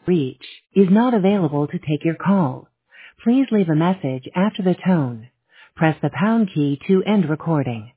reach is not available to take your call. Please leave a message after the tone. Press the pound key to end recording.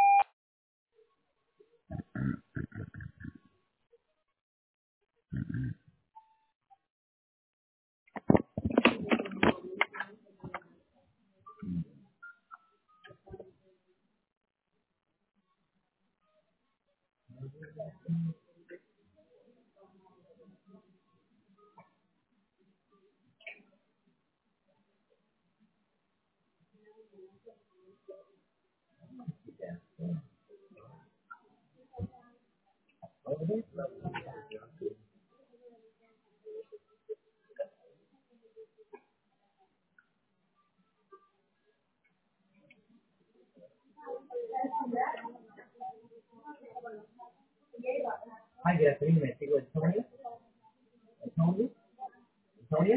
Hi, good afternoon. May I speak with Antonia? Antonia? Antonia?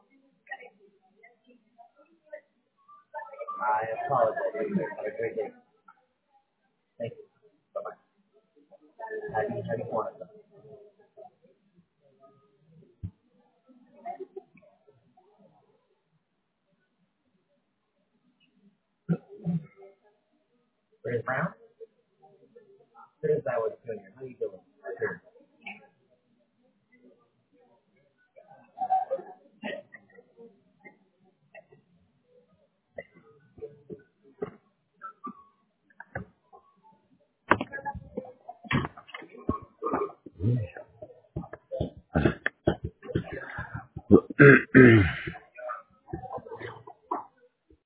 I apologize. Have a great day. Thank you. Bye-bye. Happy Kwanzaa. Curtis Brown? Curtis Bowers Jr. How you doing? Sure.